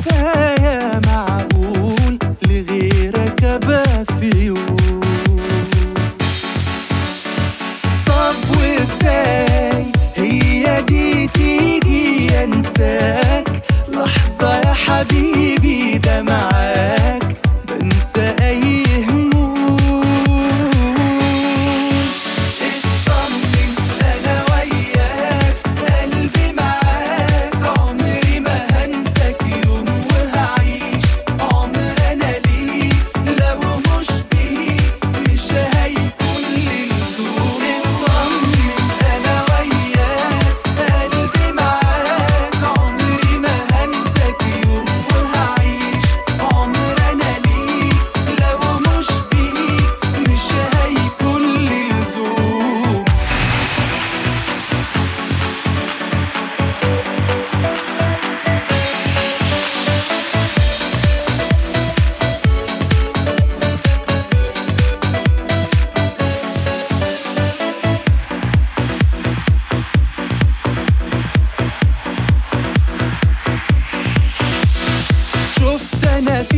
كفاية معقول لغيرك أبقى في يوم؟ طب وازاي هي دي تيجي أنساك لحظة يا حبيبي؟ ده معاك بنسى أي هموم. اطمن أنا وياك قلبي معاك، عمري ما هنساك يوم وهعيش عمر أنا ليك، لو مش بيك مش هيكون لي لزوم. اطمن أنا وياك قلبي معاك، عمري ما هنساك يوم وهعيش عمر أنا ليك، لو مش بيك مش هيكون لي لزوم. شفت أنا